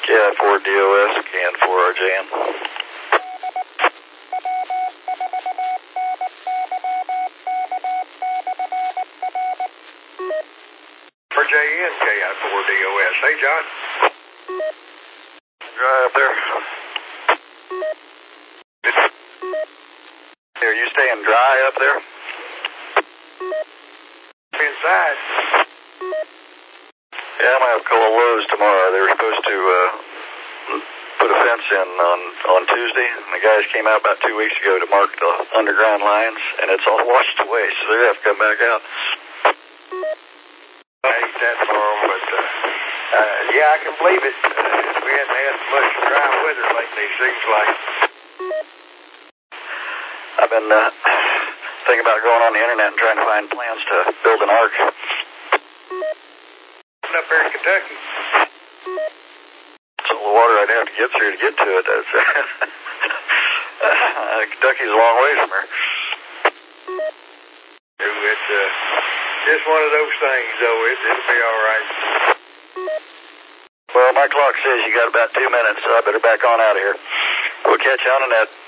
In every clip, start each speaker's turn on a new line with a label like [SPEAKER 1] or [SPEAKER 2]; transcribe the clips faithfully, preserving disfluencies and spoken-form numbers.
[SPEAKER 1] K I four D O S, K N four R J N.
[SPEAKER 2] R J N, K I four D O S. Hey, John.
[SPEAKER 1] Dry up there. Are you staying dry up there?
[SPEAKER 2] Inside.
[SPEAKER 1] Yeah, I'm going to have to call Lowe's tomorrow. They were supposed to uh, put a fence in on, on Tuesday, and the guys came out about two weeks ago to mark the underground lines, and it's all washed away, so they're going to have to come back out.
[SPEAKER 2] I hate that for them, but uh, uh, yeah, I can believe it. Uh, we hadn't had much dry weather lately, seems like.
[SPEAKER 1] I've been uh, thinking about going on the internet and trying to find plans to build an ark.
[SPEAKER 2] Up there in Kentucky.
[SPEAKER 1] It's all the water I'd have to get through to get to it. That's, uh, Kentucky's a long way from here.
[SPEAKER 2] It's uh, just one of those things, though. It, it'll be all right.
[SPEAKER 1] Well, my clock says you got about two minutes, so I better back on out of here. We'll catch you on the net.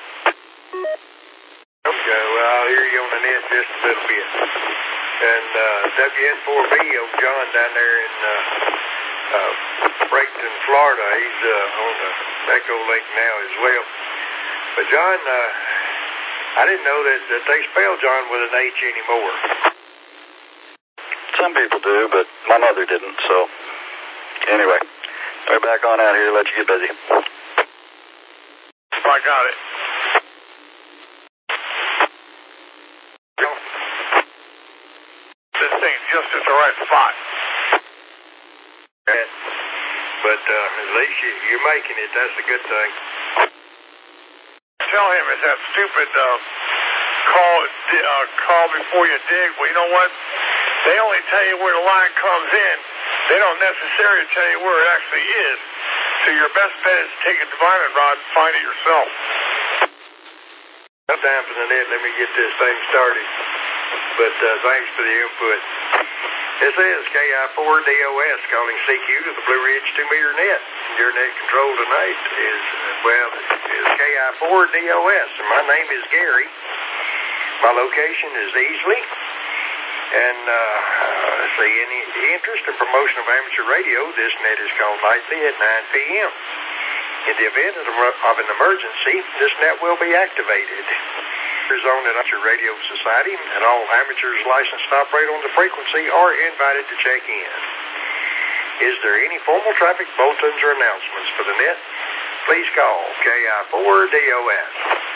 [SPEAKER 2] Okay, well, I'll hear you on the net just a little bit. And uh, W N four B, old John down there in uh, uh, Bradenton, Florida, he's uh, on the Echo Lake now as well. But John, uh, I didn't know that, that they spell John with an H anymore.
[SPEAKER 1] Some people do, but my mother didn't, so anyway, we're back on out here, let you get busy.
[SPEAKER 2] I got it. This thing's just at the right spot. But uh, at least you, you're making it, that's a good thing. Tell him it's that stupid uh, call, uh, call before you dig. Well, you know what? They only tell you where the line comes in. They don't necessarily tell you where it actually is. So your best bet is to take a divining rod and find it yourself. No time for the net. Let me get this thing started. But uh, thanks for the input. This is K I four D O S calling C Q to the Blue Ridge two meter net. Your net control tonight is, well, is K I four D O S. And my name is Gary. My location is Easley. And, uh, let's see, any interest in promotion of amateur radio, this net is called nightly at nine p m In the event of, of an emergency, this net will be activated. On the Amateur Radio Society and all amateurs licensed to operate on the frequency are invited to check in. Is there any formal traffic bulletins or announcements for the net? Please call K I four D O S.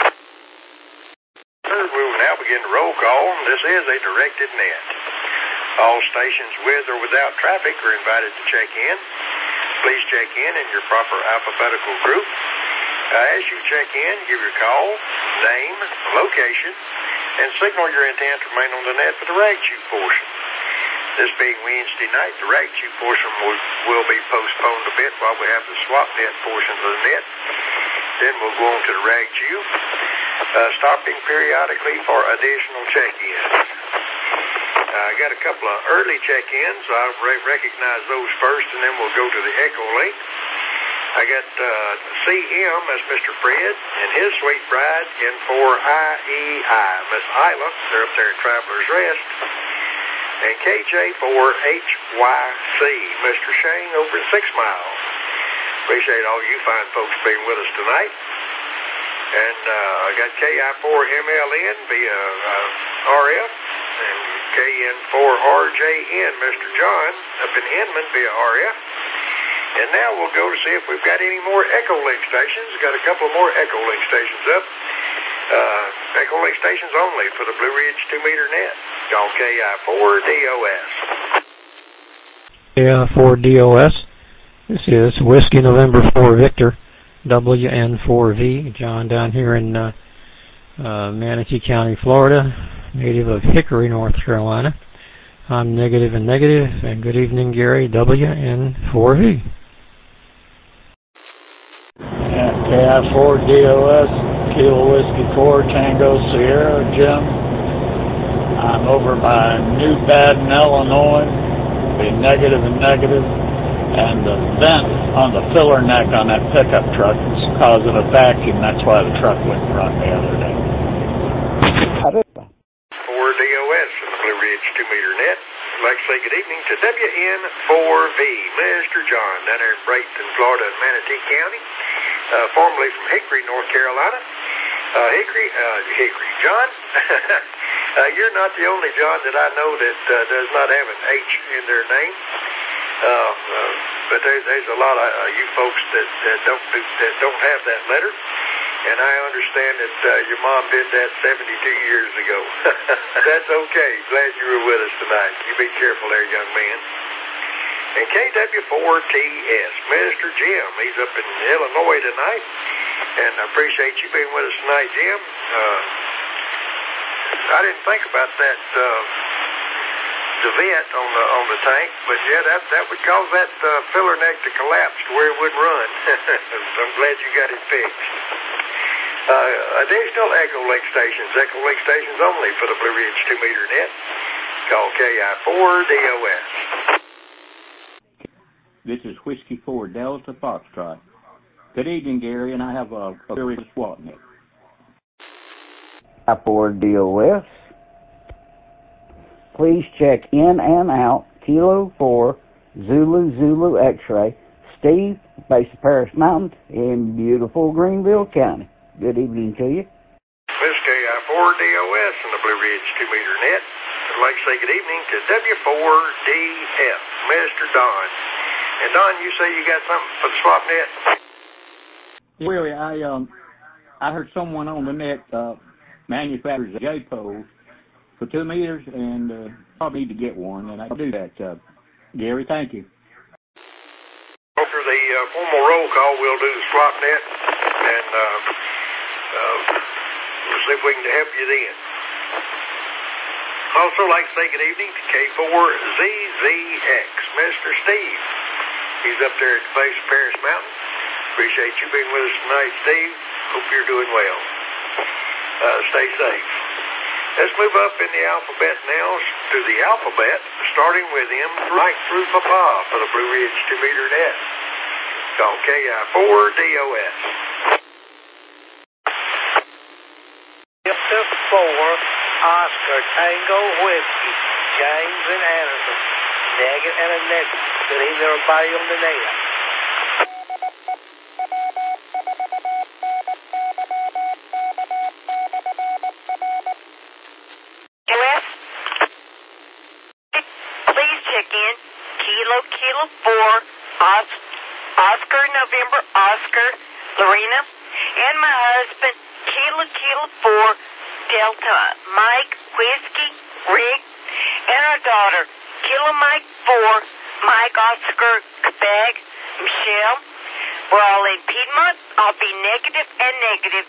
[SPEAKER 2] We will now begin the roll call. This is a directed net. All stations with or without traffic are invited to check in. Please check in in your proper alphabetical group. Uh, as you check in, give your call, name, location, and signal your intent to remain on the net for the rag chew portion. This being Wednesday night, the rag chew portion will, will be postponed a bit while we have the swap net portion of the net. Then we'll go on to the rag chew, uh, stopping periodically for additional check-ins. Uh, I got a couple of early check-ins, so I'll re- recognize those first, and then we'll go to the Echo Link. I got uh, C M as Mister Fred and his sweet bride in for I E I, Miss Isla. They're up there at Traveler's Rest. And K J for H Y C, Mister Shane over at Six Mile. Appreciate all you fine folks being with us tonight. And uh, I got K I four M L N via uh, R F and K N four R J N, Mister John up in Inman via R F. And now we'll go to see if we've got any more Echo Link stations. Got a couple more Echo Link stations up. Uh, Echo Link stations only for the Blue Ridge two meter net. Call K I four D O S.
[SPEAKER 3] K I four D O S. This is Whiskey November four Victor, W N four V. John down here in uh, uh, Manatee County, Florida, native of Hickory, North Carolina. I'm negative and negative, and good evening, Gary, W N four V.
[SPEAKER 4] And K I four D O S, Kilo Whiskey four, Tango Sierra, Jim. I'm over by New Baden, Illinois. Be negative and negative. and the vent on the filler neck on that pickup truck was causing a vacuum. That's why the truck wouldn't run the other day.
[SPEAKER 2] four D O S from the Blue Ridge two meter net. I'd like to say good evening to W N four V, Mister John, down there in Bradenton, Florida, and Manatee County, uh, formerly from Hickory, North Carolina. Uh, Hickory, uh, Hickory, John, uh, you're not the only John that I know that uh, does not have an H in their name. Uh, uh, but there, there's a lot of uh, you folks that, that don't do, that don't have that letter, and I understand that uh, your mom did that seventy-two years ago. That's okay. Glad you were with us tonight. You be careful there, young man. And K W four T S, Mister Jim, he's up in Illinois tonight, and I appreciate you being with us tonight, Jim. Uh, I didn't think about that. Uh, the vent on the on the tank, but yeah, that that would cause that uh, filler neck to collapse to where it wouldn't run. I'm glad you got it fixed. Uh, additional Echo Link stations, Echo Link stations only for the Blue Ridge two meter net. Call K I four D O S.
[SPEAKER 5] This is Whiskey four Delta Foxtrot. Good evening, Gary, and I have a, a very SWAT net.
[SPEAKER 6] K I four D O S. Please check in and out Kilo four Zulu Zulu X-ray, Steve, base of Paris Mountain in beautiful Greenville County. Good evening to you.
[SPEAKER 2] This is K I four D O S in the Blue Ridge two meter net. I'd like to say good evening to W four D F, Mister Don. And Don, you say you got something for the swap net?
[SPEAKER 5] Willie, I um, I heard someone on the net uh, manufactures a J-pole for two meters, and uh, probably need to get one, and I'll do that. Uh, Gary, thank you.
[SPEAKER 2] After the uh, formal roll call, we'll do the swap net, and uh, uh, we'll see if we can help you then. Also, like to say good evening to K four Z Z X, Mister Steve. He's up there at the base of Paris Mountain. Appreciate you being with us tonight, Steve. Hope you're doing well. Uh, stay safe. Let's move up in the alphabet now to the alphabet, starting with M right through Papa for the Blue Ridge two meter net. Call K I four D O S.
[SPEAKER 7] Delta four, Oscar, Tango, Whiskey, James and Anderson. Negative and a negative. Good evening, everybody on the net.
[SPEAKER 8] Kilo, Kilo four, Os- Oscar, November, Oscar, Lorena, and my husband, Kilo, Kilo four, Delta, Mike, Whiskey, Rick, and our daughter, Kilo, Mike four, Mike, Oscar, Quebec, Michelle. We're all in Piedmont. I'll be negative and negative.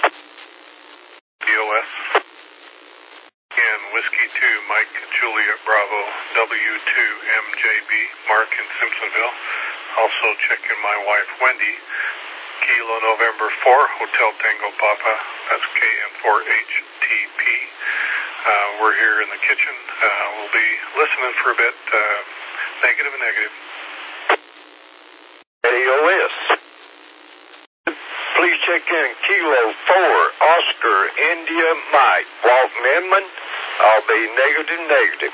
[SPEAKER 9] D O S. And Whiskey two, Mike, Juliet, Bravo, W two, M J B, Mark in Simpsonville. Also checking my wife, Wendy, Kilo November four, Hotel Tango Papa, that's K M four H T P. Uh, we're here in the kitchen. Uh, we'll be listening for a bit. Uh, negative and negative.
[SPEAKER 1] A O S. Please check in Kilo four, Oscar, India, Mike, Walton, Inman. I'll be negative, negative.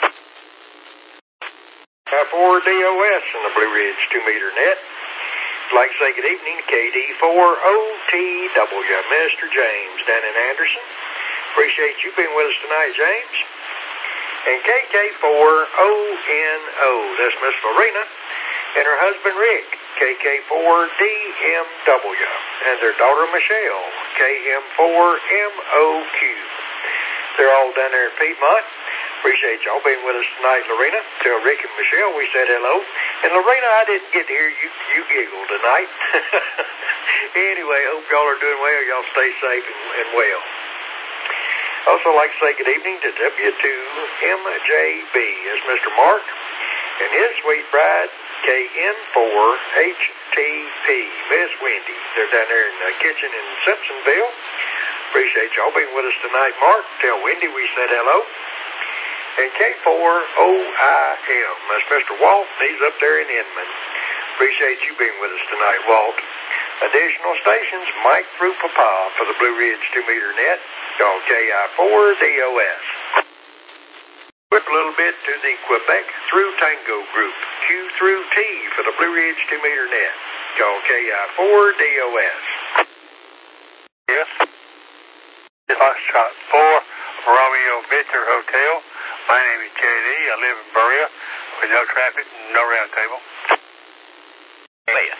[SPEAKER 2] K I four D O S in the Blue Ridge two meter net. I'd like to say good evening to K D four O T W, Mister James down in Anderson. Appreciate you being with us tonight, James. And K K four O N O, that's Miss Lorena, and her husband Rick, K K four D M W, and their daughter Michelle, K M four M O Q. They're all down there in Piedmont. Appreciate y'all being with us tonight, Lorena. Tell Rick and Michelle we said hello. And Lorena, I didn't get to hear you, you giggle tonight. Anyway, hope y'all are doing well. Y'all stay safe and, and well. Also like to say good evening to W two M J B. That's Mister Mark and his sweet bride, K N four H T P, Miss Wendy. They're down there in the kitchen in Simpsonville. Appreciate y'all being with us tonight, Mark. Tell Wendy we said hello. And K four O I M, that's Mister Walt. He's up there in Inman. Appreciate you being with us tonight, Walt. Additional stations, Mike through Papa for the Blue Ridge two meter net. Call K I four D O S. Whip a little bit to the Quebec through Tango group. Q through T for the Blue Ridge two meter net. Call K I four D O S.
[SPEAKER 9] Yes. Foxtrot four, Romeo Victor Hotel. My name is J D. I live in Berea with no traffic, no round table.
[SPEAKER 10] Yes.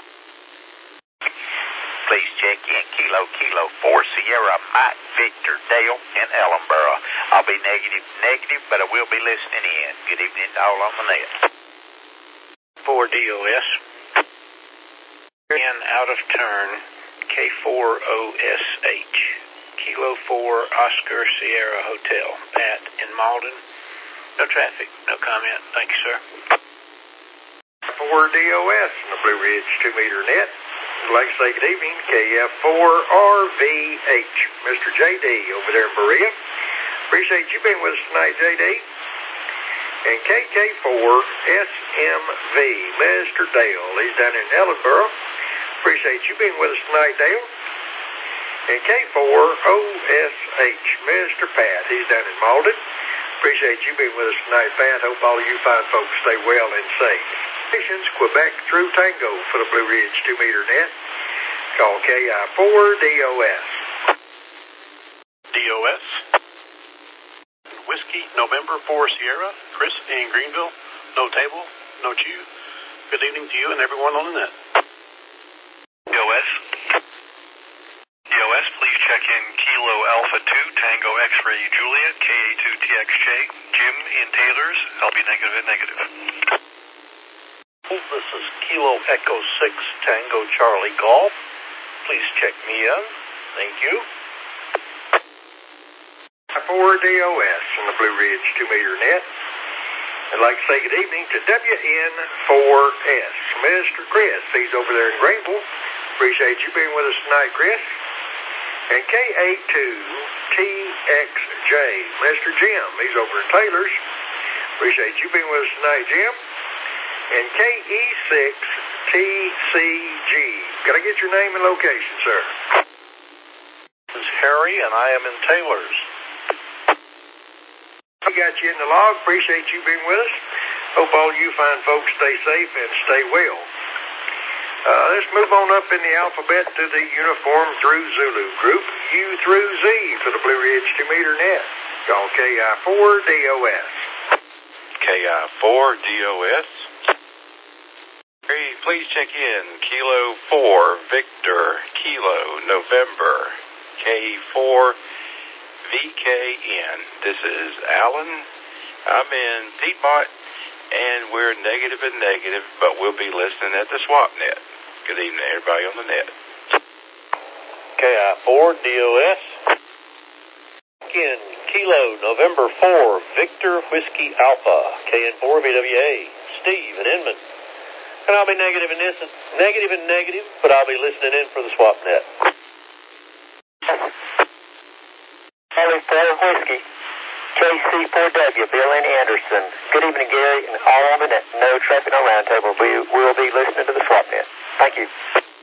[SPEAKER 10] Please check in Kilo Kilo four Sierra Mike Victor Dale in Ellenboro. I'll be negative negative, but I will be listening in. Good evening to all on the net.
[SPEAKER 7] four D O S. And out of turn, K four O S H. Kilo four Oscar Sierra Hotel. Pat in Malden. No traffic, no comment. Thank you, sir.
[SPEAKER 2] four D O S in the Blue Ridge two meter net. I'd like to say good evening, K F four R V H. Mister J D over there in Berea. Appreciate you being with us tonight, J D. And K K four S M V, Mister Dale. He's down in Ellenboro. Appreciate you being with us tonight, Dale. And K four O S H, Mister Pat. He's down in Malden. Appreciate you being with us tonight, Pat. Hope all of you fine folks stay well and safe. Stations, Quebec through Tango for the Blue Ridge two meter net. Call K I four D O S.
[SPEAKER 11] D O S. Whiskey, November four Sierra. Chris in Greenville. No table, no chew. Good evening to you and everyone on the net.
[SPEAKER 9] D O S. D O S, please check in Kilo Alpha two, Tango X-Ray Juliet, K A two T X J. Jim in Taylor's. I'll be negative and negative.
[SPEAKER 7] This is Kilo Echo six Tango Charlie Golf. Please check me in. Thank you.
[SPEAKER 2] four D O S in the Blue Ridge two meter net. I'd like to say good evening to W N four S. Mister Chris, he's over there in Greenville. Appreciate you being with us tonight, Chris. And K A two T X J, Mister Jim, he's over in Taylor's. Appreciate you being with us tonight, Jim. And K E six T C G. Can I get your name and location, sir?
[SPEAKER 7] This is Harry, and I am in Taylor's.
[SPEAKER 2] We got you in the log. Appreciate you being with us. Hope all you fine folks stay safe and stay well. Uh, let's move on up in the alphabet to the uniform through Zulu group. U through Z for the Blue Ridge two meter net. Call K I four D O S.
[SPEAKER 12] K I four D O S. Please check in Kilo four Victor Kilo November K four V K N. This is Alan. I'm in Piedmont, and we're negative and negative, but we'll be listening at the swap net. Good evening, everybody on the net.
[SPEAKER 7] K I four D O S. In Kilo November four Victor Whiskey Alpha K N four B W A. Steve in Inman. And I'll be negative and listen, negative and negative, but I'll be listening in for the swap net.
[SPEAKER 13] Charlie four Whiskey, K C four W, Bill and Anderson. Good evening, Gary, and all on the net. No traffic, no roundtable. We will be listening to the swap net. Thank you.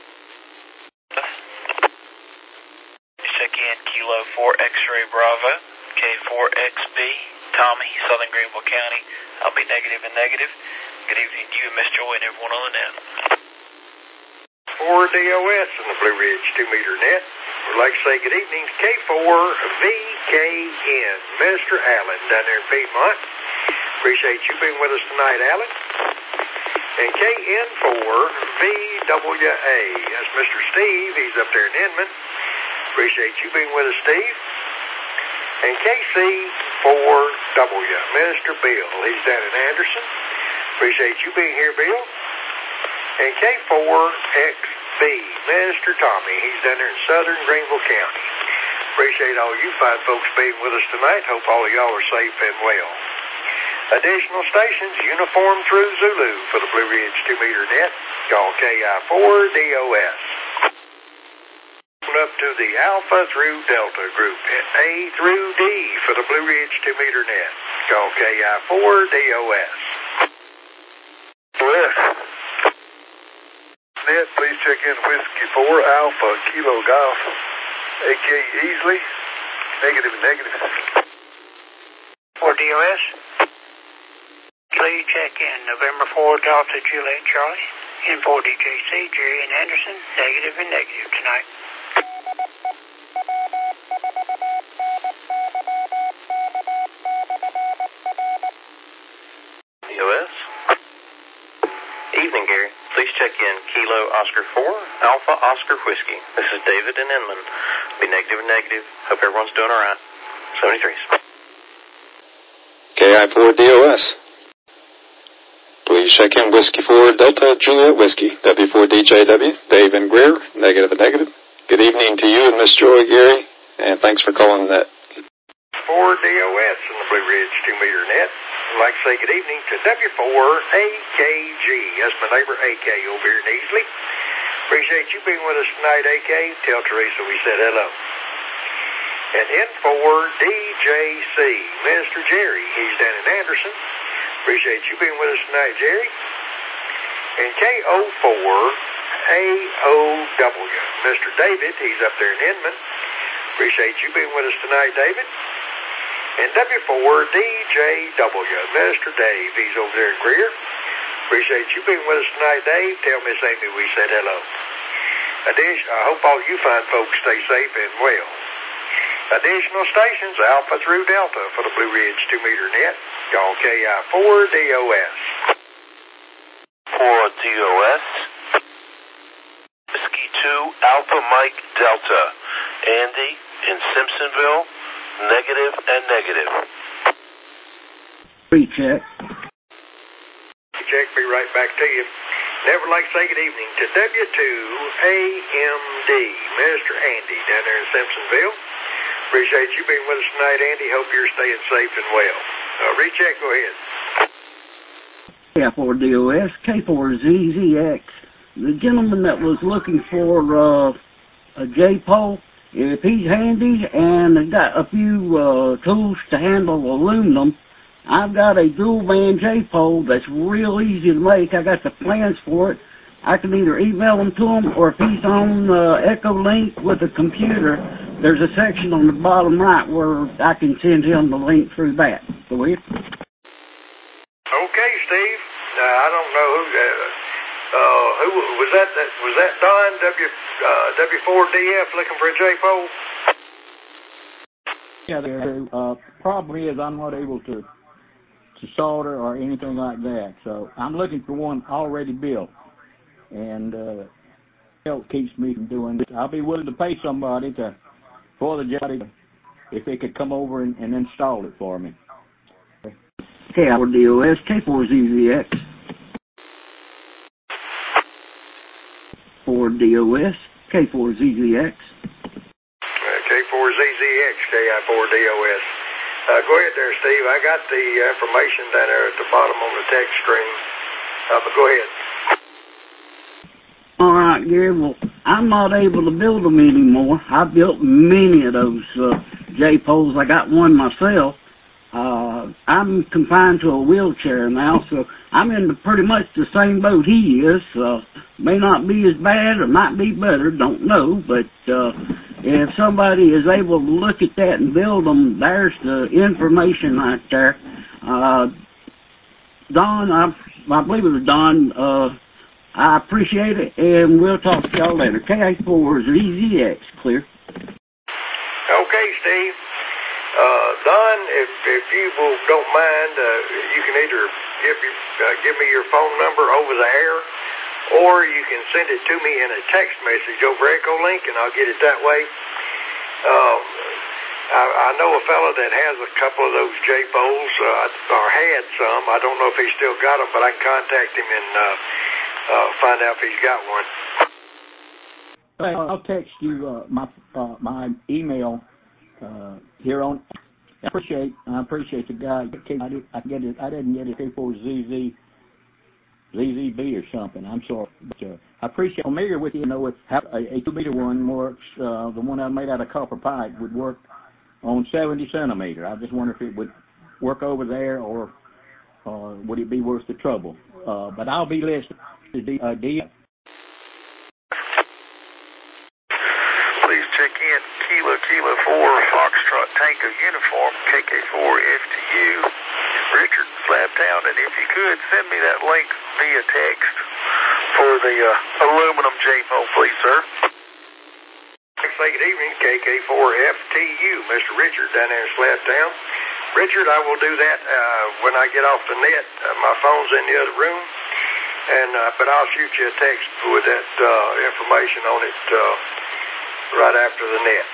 [SPEAKER 10] Check in Kilo four X-Ray Bravo, K four X B, Tommy, Southern Greenville County. I'll be negative and negative. Good evening to you, Miss Joy, and everyone on the net.
[SPEAKER 2] four D O S in the Blue Ridge two meter net. We'd like to say good evening to K four V K N, Mister Allen down there in Piedmont. Appreciate you being with us tonight, Allen. And K N four V W A, that's Mister Steve. He's up there in Inman. Appreciate you being with us, Steve. And K C four W, Mister Bill. He's down in Anderson. Appreciate you being here, Bill. And K four X B, Mister Tommy. He's down there in Southern Greenville County. Appreciate all you fine folks being with us tonight. Hope all of y'all are safe and well. Additional stations, uniform through Zulu for the Blue Ridge two meter net. Call K I four D O S. Up to the Alpha through Delta group. A through D for the Blue Ridge two meter net. Call K I four D O S.
[SPEAKER 13] Yes.
[SPEAKER 14] net, please check in Whiskey four Alpha Kilo Golf, A K Easley, negative and negative.
[SPEAKER 15] four D O S, please check in November four Delta Juliet Charlie, N four D J C, Jerry and Anderson, negative and negative tonight.
[SPEAKER 7] D O S. Evening, Gary. Please check in Kilo Oscar four, Alpha Oscar Whiskey. This is David in Inman. Be negative and negative. Hope everyone's doing all right. seventy-threes.
[SPEAKER 16] K I four D O S. Please check in Whiskey four Delta Juliet Whiskey, W four D J W, Dave and Greer, negative and negative. Good evening to you and Miss Joy, Gary, and thanks for calling that.
[SPEAKER 2] four D O S in the Blue Ridge two meter net. I'd like to say good evening to W four A K G. That's my neighbor A K over here in Easley. Appreciate you being with us tonight, A K. Tell Teresa we said hello. And N four D J C, Mister Jerry. He's down in Anderson. Appreciate you being with us tonight, Jerry. And K O four A O W, Mister David. He's up there in Inman. Appreciate you being with us tonight, David. And W four D J W, Mister Dave. He's over there in Greer. Appreciate you being with us tonight, Dave. Tell Miss Amy we said hello. Addition, I hope all you fine folks stay safe and well. Additional stations, Alpha through Delta for the Blue Ridge two meter net. Y'all K I four D O S.
[SPEAKER 17] four D O S. Whiskey two Alpha Mike Delta. Andy in Simpsonville, negative and negative.
[SPEAKER 6] Recheck.
[SPEAKER 2] Check, be right back to you. Never like to say good evening to W two A M D, Mister Andy down there in Simpsonville. Appreciate you being with us tonight, Andy. Hope you're staying safe and well. Uh, recheck, go ahead.
[SPEAKER 6] K four D O S, K four Z Z X. The gentleman that was looking for uh, a J-pole, if he's handy and has got a few uh, tools to handle aluminum, I've got a dual band J-pole that's real easy to make. I got the plans for it. I can either email them to him, or if he's on uh, Echolink with a computer, there's a section on the bottom right where I can send him the link through that. Go ahead.
[SPEAKER 2] Okay, Steve. Uh, I don't know who. Uh, uh, who was that? that was that Don W uh, W four D F looking for a J-pole?
[SPEAKER 5] Yeah, the uh, problem is I'm not able to to solder or anything like that. So I'm looking for one already built, and uh, help keeps me from doing this. I'll be willing to pay somebody to for the job if they could come over and, and install it for me.
[SPEAKER 6] K four D O S, K four Z Z X. four D O S, K four Z Z X.
[SPEAKER 2] Uh, K four Z Z X, K I four D O S. Uh, go ahead there, Steve. I got the information down there at the bottom on the text screen. Uh, but go ahead.
[SPEAKER 6] All right, Gary. Well, I'm not able to build them anymore. I built many of those uh, J-poles. I got one myself. Uh, I'm confined to a wheelchair now, so I'm in the, pretty much the same boat he is. Uh, may not be as bad or might be better, don't know, but uh, if somebody is able to look at that and build them, there's the information right there. Uh, Don, I, I believe it was Don, uh, I appreciate it, and we'll talk to y'all later. K A four Z Z X, clear.
[SPEAKER 2] Okay, Steve. Uh, Don, if if you will, don't mind, uh, you can either give you, uh, give me your phone number over the air, or you can send it to me in a text message over Echolink, and I'll get it that way. Um, I, I know a fella that has a couple of those J-poles, uh, or had some. I don't know if he's still got them, but I can contact him and uh, uh, find out if he's got one.
[SPEAKER 5] I'll text you uh, my uh, my email. Uh, here on, I appreciate, I appreciate the guy. I, did, I get it. I didn't get it K four Z Z Z Z B or something. I'm sorry, but uh, I appreciate. I'm familiar with you. You know, if a, a two meter one works, uh, the one I made out of copper pipe would work on seventy centimeter. I just wonder if it would work over there, or uh, would it be worth the trouble? Uh, but I'll be listening to D. Uh, D
[SPEAKER 14] please check in Kilo Kilo four Foxtrot Tango Uniform, K K four F T U, Richard, Slabtown, and if you could, send me that link via text for the uh, aluminum J-pole, please, sir.
[SPEAKER 2] Say good evening, K K four F T U, Mister Richard down there in Slabtown. Richard, I will do that uh, when I get off the net. Uh, my phone's in the other room, and uh, but I'll shoot you a text with that uh, information on it uh, right after the net.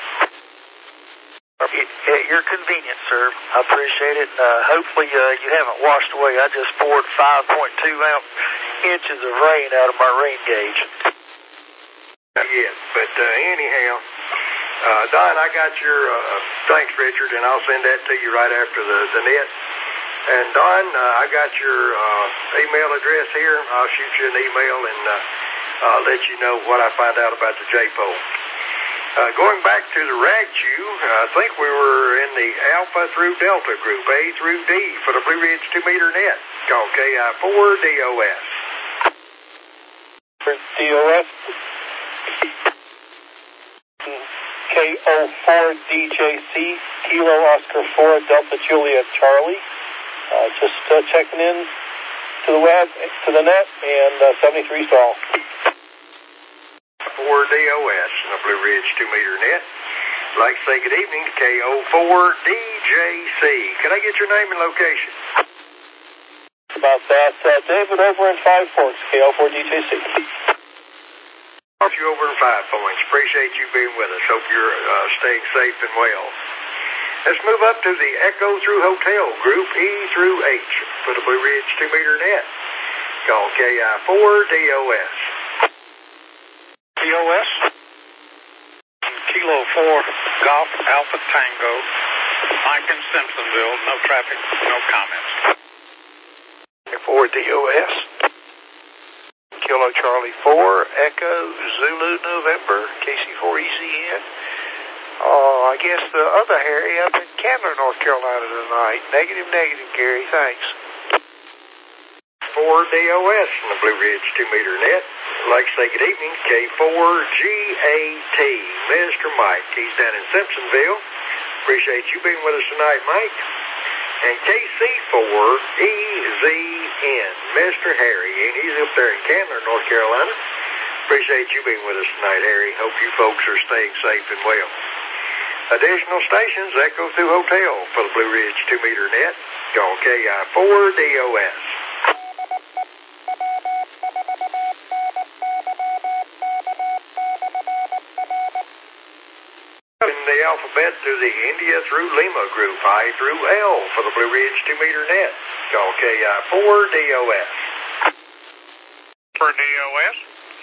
[SPEAKER 1] At your convenience, sir. I appreciate it. Uh, hopefully uh, you haven't washed away. I just poured five point two ounce inches of rain out of my rain gauge.
[SPEAKER 2] Not yet, but uh, anyhow, uh, Don, I got your, uh, thanks, Richard, and I'll send that to you right after the, the net. And Don, uh, I got your uh, email address here. I'll shoot you an email and uh, uh, let you know what I find out about the J-pole. Uh, going back to the Ragchew, I think we were in the Alpha through Delta group, A through D, for the Blue Ridge two meter net, called K I four D O S.
[SPEAKER 7] D O S? K O four D J C, Kilo Oscar four Delta Juliet Charlie. Uh, just uh, checking in to the web, to the net, and uh, seventy-three stall.
[SPEAKER 2] four D O S in the Blue Ridge two meter net. I'd like to say good evening to K O four D J C. Can I get your name and location?
[SPEAKER 7] About that, uh, David over in Five Forks, K O four D J C.
[SPEAKER 2] You over in Five Points. Appreciate you being with us. Hope you're uh, staying safe and well. Let's move up to the Echo through Hotel group, E through H, for the Blue Ridge two meter net, called K I four D O S.
[SPEAKER 18] D O S, Kilo four Golf Alpha Tango, Mike in Simpsonville, no traffic, no comments.
[SPEAKER 12] four D O S, Kilo Charlie four Echo Zulu November, K C four E Z N. Oh, I guess the other Harry up in Candler, North Carolina tonight. Negative, negative, Gary, thanks.
[SPEAKER 2] four D O S in the Blue Ridge two meter net. I'd like to say good evening, K four G A T, Mister Mike. He's down in Simpsonville. Appreciate you being with us tonight, Mike. And K C four E Z N, Mister Harry, and he's up there in Candler, North Carolina. Appreciate you being with us tonight, Harry. Hope you folks are staying safe and well. Additional stations, Echo through Hotel for the Blue Ridge two meter net, called K I four D O S. In the alphabet to the India through Lima group, I through L for the Blue Ridge two meter net, called K I four D O S.
[SPEAKER 18] For D O S.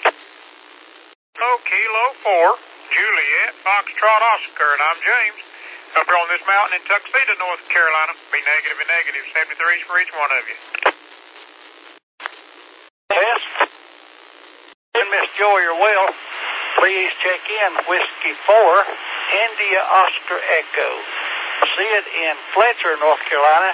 [SPEAKER 18] Oh, Kilo four, Juliet, Foxtrot Oscar, and I'm James. Up here on this mountain in Tuxedo, North Carolina. Be negative and negative, seventy-threes for each one of you.
[SPEAKER 15] Yes. And Miss Joy, you're well. Please check in Whiskey four, India Oscar Echo. See it in Fletcher, North Carolina.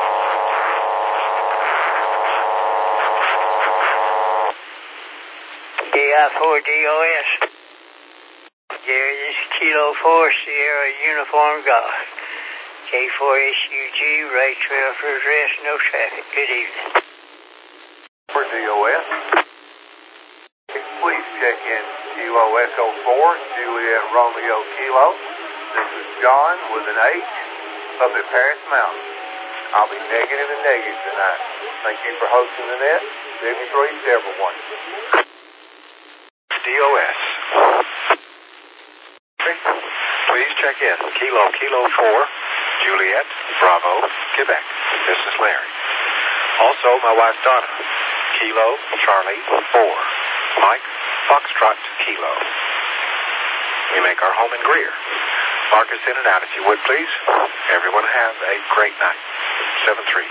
[SPEAKER 15] K I four D O S. Gary, this is Kilo four Sierra Uniform Golf. K four S U G, right trail for address, no traffic. Good evening.
[SPEAKER 2] For D O S. Please check in Kilo Echo four, Juliet Romeo Kilo. This is John with an H up at Paris Mountain. I'll be negative and negative tonight. Thank you for hosting the net. seventy-three to everyone.
[SPEAKER 12] D O S. Please check in Kilo Kilo four, Juliet Bravo, Quebec. This is Larry. Also, my wife Donna, Kilo Charlie four, Mike Foxtrot Kilo. We make our home in Greer. Mark us in and out if you would, please. Everyone have a great night. seven three.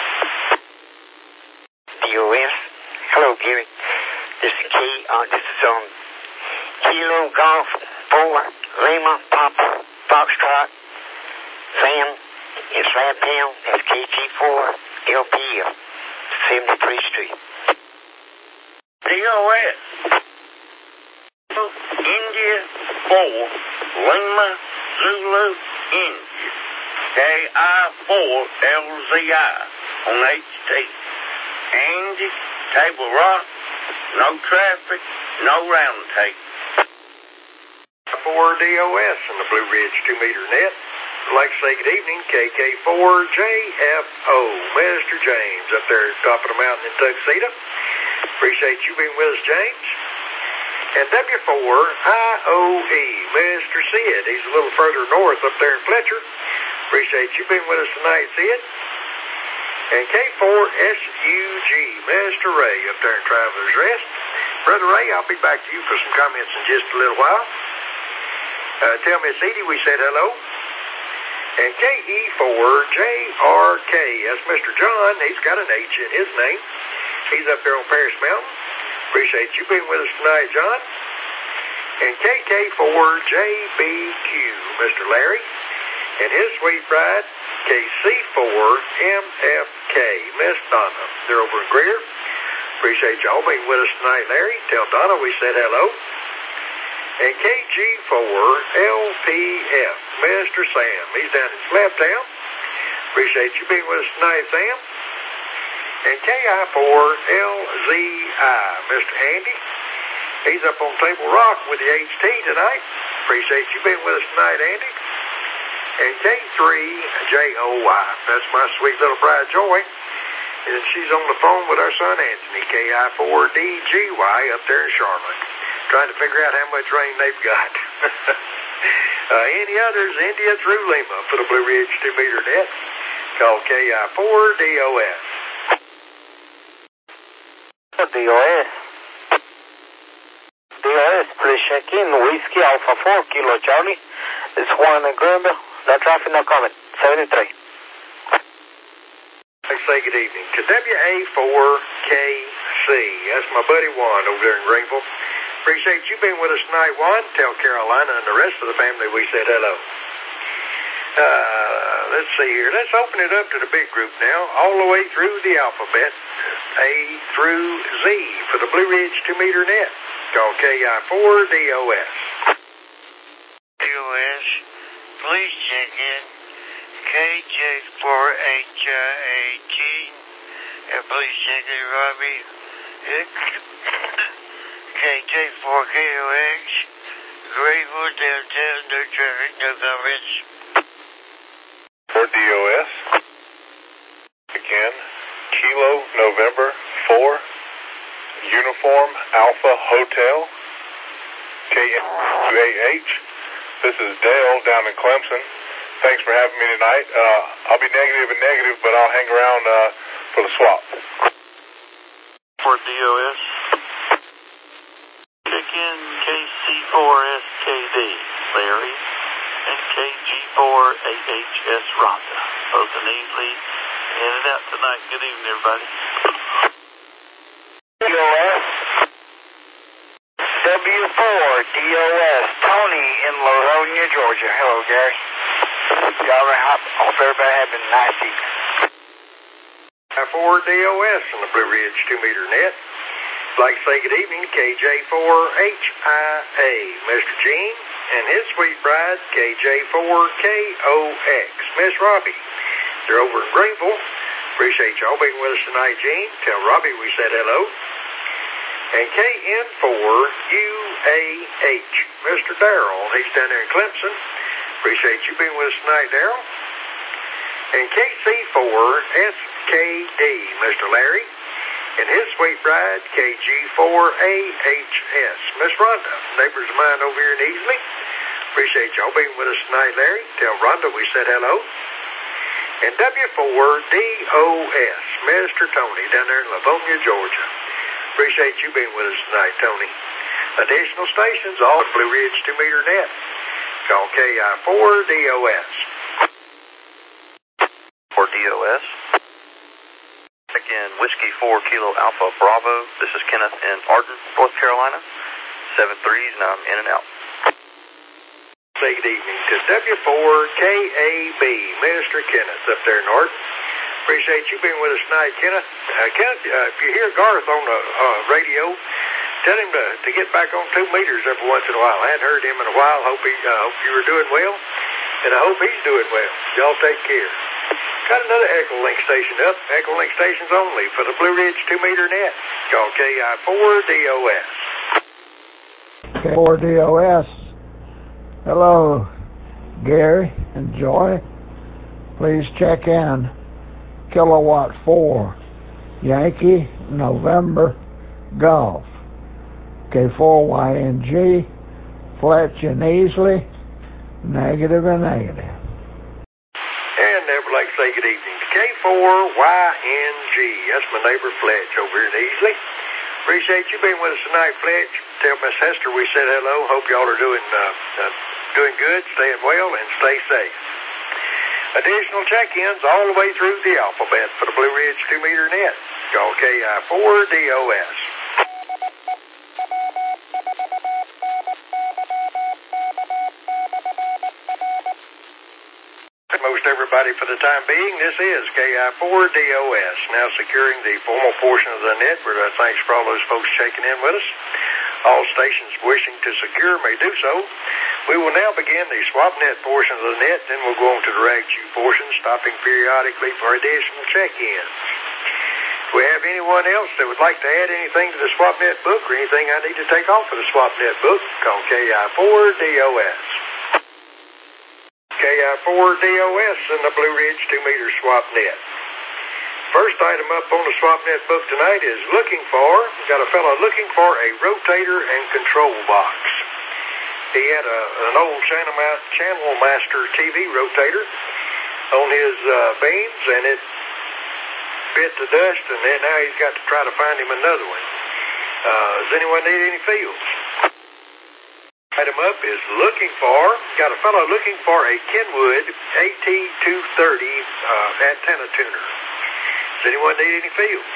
[SPEAKER 15] D O S. Hello, Gary. This is Key. Uh, this is um, Kilo Golf four, Lima Papa Foxtrot Sam in Slabtown. That's K G four L P seventy-three Street. D O S. India
[SPEAKER 19] four, Lima, Zulu, India. K I four L Z I on H T. Andy, Table Rock, no traffic, no round table.
[SPEAKER 2] four D O S in the Blue Ridge two meter net. I'd like to say good evening, K K four J F O, Mister James up there at the top of the mountain in Tuxedo. Appreciate you being with us, James. And W four I O E, Mister Sid. He's a little further north up there in Fletcher. Appreciate you being with us tonight, Sid. And K four S U G, Mister Ray up there in Traveler's Rest. Brother Ray, I'll be back to you for some comments in just a little while. Uh, tell Miss Edie we said hello. And K E four J R K, that's Mister John. He's got an H in his name. He's up there on Paris Mountain. Appreciate you being with us tonight, John. And K K four J B Q, Mister Larry. And his sweet bride, K C four M F K, Miss Donna. They're over in Greer. Appreciate y'all being with us tonight, Larry. Tell Donna we said hello. And K G four L P F, Mister Sam. He's down in Slaptown. Appreciate you being with us tonight, Sam. And K I four L Z I, Mister Andy. He's up on Table Rock with the H T tonight. Appreciate you being with us tonight, Andy. And K three J O Y, that's my sweet little bride, Joy. And she's on the phone with our son, Anthony, K I four D G Y up there in Charlotte. Trying to figure out how much rain they've got. uh, any others, India through Lima for the Blue Ridge two meter net. Call K I four D O S.
[SPEAKER 20] D O S. D O S, please check in. Whiskey Alpha four, Kilo Charlie. It's Juan in Greenville. No traffic, no comment. seventy-three.
[SPEAKER 2] I say good evening to W A four K C. That's my buddy Juan over there in Greenville. Appreciate you being with us tonight, Juan. Tell Carolina and the rest of the family we said hello. Uh, let's see here. Let's open it up to the big group now, all the way through the alphabet, A through Z for the Blue Ridge two meter net. Call K I four D O S.
[SPEAKER 21] D O S, please check in. K J four H A G, and please check in, Robbie. K J four K O X, Greenwood downtown, no traffic, no comments.
[SPEAKER 9] For D O S, again, Kilo November four, Uniform Alpha Hotel, K N two A H. This is Dale down in Clemson. Thanks for having me tonight. Uh, I'll be negative and negative, but I'll hang around uh, for the swap.
[SPEAKER 21] For D O S, check in K C four S K D, Larry, and K G four A H S Rhonda. Both and easily headed out tonight. Good evening, everybody.
[SPEAKER 20] D O S. W four D O S, Tony in Laronia, Georgia. Hello, Gary. Y'all, I hope everybody having a nice evening.
[SPEAKER 2] four D O S in the Blue Ridge two meter net. I'd like to say good evening, K J four H I A, Mister Gene, and his sweet bride, K J four K O X, Miss Robbie. They're over in Greenville. Appreciate y'all being with us tonight, Gene. Tell Robbie we said hello. And K N four U A H, Mister Darrell. He's down there in Clemson. Appreciate you being with us tonight, Darrell. And K C four S K D, Mister Larry. And his sweet bride, K G four A H S, Miss Rhonda. Neighbors of mine over here in Easley. Appreciate y'all being with us tonight, Larry. Tell Rhonda we said hello. And W four D O S, Mister Tony, down there in Livonia, Georgia. Appreciate you being with us tonight, Tony. Additional stations, all at Blue Ridge two meter net. Call K I four D O S.
[SPEAKER 22] For D O S. Again, Whiskey four Kilo Alpha Bravo. This is Kenneth in Arden, North Carolina. Seven threes, and I'm in and out.
[SPEAKER 2] Say good evening to W four K A B, Mister Kenneth up there in Arden. Appreciate you being with us tonight, Kenneth. Uh, Kenneth, uh, if you hear Garth on the uh, radio, tell him to, to get back on two meters every once in a while. I hadn't heard him in a while. Hope he, uh, hope you were doing well, and I hope he's doing well. Y'all take care. Got another Echolink station up. Echolink stations only for the Blue Ridge two meter net. Call K I four D O S.
[SPEAKER 3] K I four D O S. Hello, Gary and Joy. Please check in. Kilowatt four, Yankee, November, Golf. K four Y N G, Fletch and Easley, negative and negative.
[SPEAKER 2] And never like to say good evening to K four Y N G. That's my neighbor Fletch over here in Easley. Appreciate you being with us tonight, Fletch. Tell Miss Hester we said hello. Hope y'all are doing uh, uh, doing good, staying well, and stay safe. Additional check-ins all the way through the alphabet for the Blue Ridge two meter net. Call K I four D O S. Most everybody for the time being, this is K I four D O S, now securing the formal portion of the net. We're uh, thanks for all those folks checking in with us. All stations wishing to secure may do so. We will now begin the SwapNet portion of the net, then we'll go on to the RagQ portion, stopping periodically for additional check-ins. Do we have anyone else that would like to add anything to the SwapNet book or anything I need to take off of the SwapNet book? Call K I four D O S. K I four D O S and the Blue Ridge two meter SwapNet. First item up on the SwapNet book tonight is looking for, got a fellow looking for a rotator and control box. He had a, an old Channel, Channel Master T V rotator on his uh, beams, and it bit the dust, and then now he's got to try to find him another one. Uh, does anyone need any fields? Item up is looking for, got a fellow looking for a Kenwood A T two thirty uh, antenna tuner. Does anyone need any fields?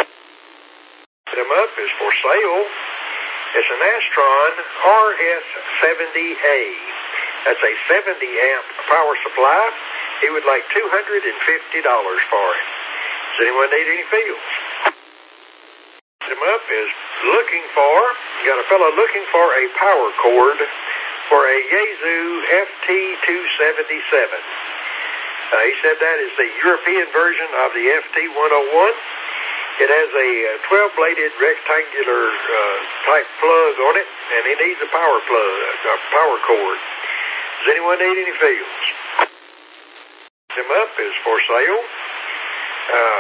[SPEAKER 2] Item up is for sale. It's an Astron R S seventy A. That's a seventy amp power supply. He would like two hundred fifty dollars for it. Does anyone need any fields? Item up is looking for, got a fellow looking for a power cord for a Yaesu F T two seventy-seven. Uh, he said that is the European version of the F T one oh one. It has a twelve-bladed rectangular uh, type plug on it, and it needs a power plug, a power cord. Does anyone need any fields? Item up is for sale. Uh,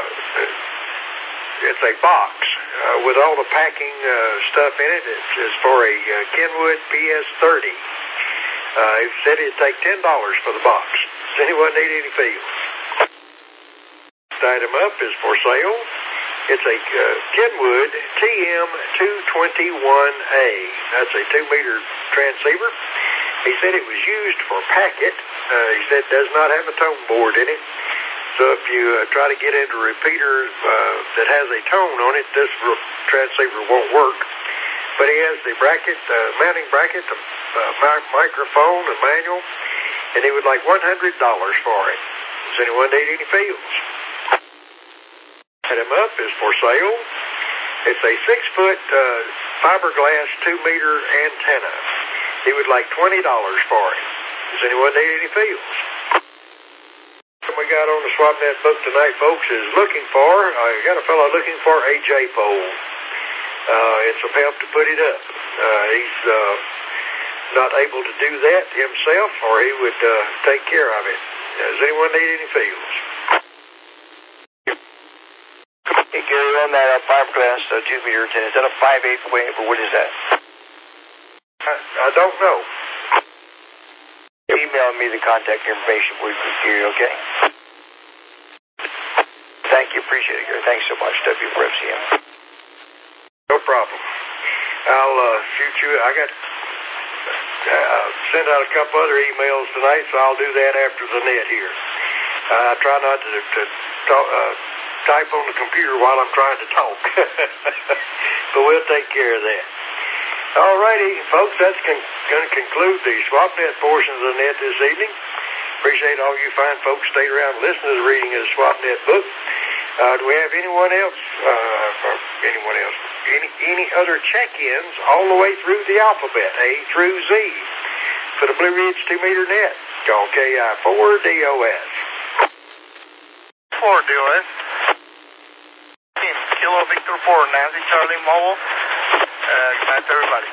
[SPEAKER 2] it's a box uh, with all the packing uh, stuff in it. It's, it's for a uh, Kenwood P S thirty. Uh, he said it'd take ten dollars for the box. Does anyone need any fields? This item up is for sale. It's a uh, Kenwood T M two twenty-one A. That's a two meter transceiver. He said it was used for packet. Uh, he said it does not have a tone board in it. So if you uh, try to get into a repeater uh, that has a tone on it, this transceiver won't work. But he has the bracket, uh, mounting bracket, the uh, microphone, and manual, and he would like one hundred dollars for it. Does anyone need any fields? Item up is for sale. It's a six-foot uh, fiberglass two-meter antenna. He would like twenty dollars for it. Does anyone need any fields? What we got on the SwapNet book tonight, folks, is looking for, I uh, got a fellow looking for a J-pole. Uh, it's some help to put it up. Uh, he's uh, not able to do that himself, or he would uh, take care of it. Does anyone need any fields?
[SPEAKER 20] Hey, Gary, on that uh, fiberglass uh, two-meter antenna, is that a five eighths wave, or what is that?
[SPEAKER 2] I, I don't know.
[SPEAKER 20] Email me the contact information for you, Gary, okay? Thank you, appreciate it, Gary. Thanks so much, W four F C M.
[SPEAKER 2] No problem. I'll uh, shoot you. I got uh, sent out a couple other emails tonight, so I'll do that after the net here. Uh, I try not to, to talk, uh, type on the computer while I'm trying to talk, but we'll take care of that. All righty, folks, that's con- going to conclude the SwapNet portion of the net this evening. Appreciate all you fine folks stayed around and listened to the reading of the SwapNet book. Uh, do we have anyone else? Uh, anyone else? any, any other check-ins all the way through the alphabet, A through Z, for the Blue Ridge two-meter net. Call K I four D O S.
[SPEAKER 18] four D O S. Kilo Victor four, Nancy Charlie Mobile. Uh, good night to everybody.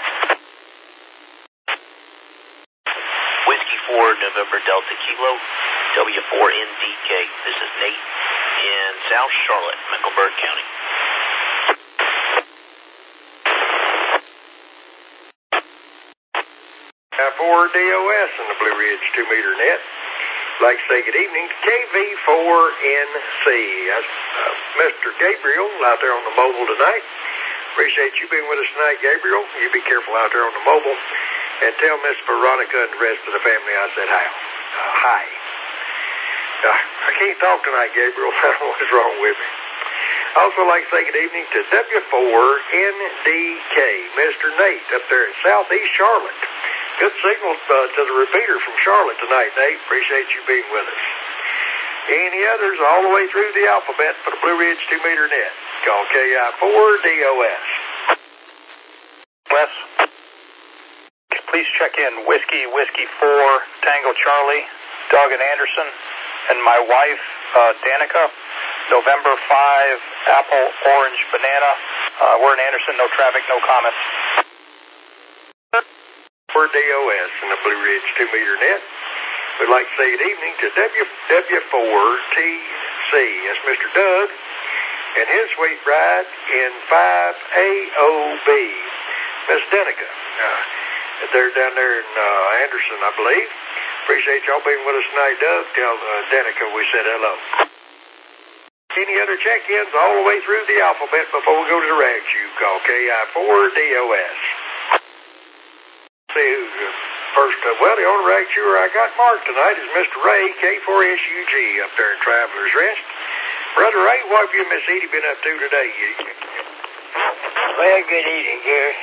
[SPEAKER 7] Whiskey four, November Delta Kilo, W four N D K. This is Nate in South Charlotte, Mecklenburg County.
[SPEAKER 2] four D O S in the Blue Ridge two-meter net. I'd like to say good evening to K V four N C. That's uh, Mister Gabriel out there on the mobile tonight. Appreciate you being with us tonight, Gabriel. You be careful out there on the mobile. And tell Miss Veronica and the rest of the family I said hi. Uh, hi. Uh, I can't talk tonight, Gabriel. I don't know what's wrong with me. Also like to say good evening to W four N D K, Mister Nate up there in Southeast Charlotte. Good signal uh, to the repeater from Charlotte tonight, Nate. Appreciate you being with us. Any others all the way through the alphabet for the Blue Ridge two-meter net? Call K I four D O S.
[SPEAKER 18] Wes, please check in Whiskey, Whiskey four, Tango Charlie, Doug and Anderson, and my wife, uh, Danica, November five, Apple, Orange, Banana. Uh, we're in Anderson, no traffic, no comments.
[SPEAKER 2] For D O S in the Blue Ridge two-meter net. We'd like to say good evening to W four T C. That's Mister Doug and his sweet bride in five A O B, Miss Danica. Uh, they're down there in uh, Anderson, I believe. Appreciate y'all being with us tonight, Doug. Tell uh, Danica we said hello. Any other check-ins all the way through the alphabet before we go to the rag shoe? Call K I four D O S. See who's uh, first. Uh, well, the only rag chewer I got marked tonight is Mister Ray, K four S U G, up there in Traveler's Rest. Brother Ray, what have you and Miss Edie been up to today?
[SPEAKER 4] Well, good evening, Gary.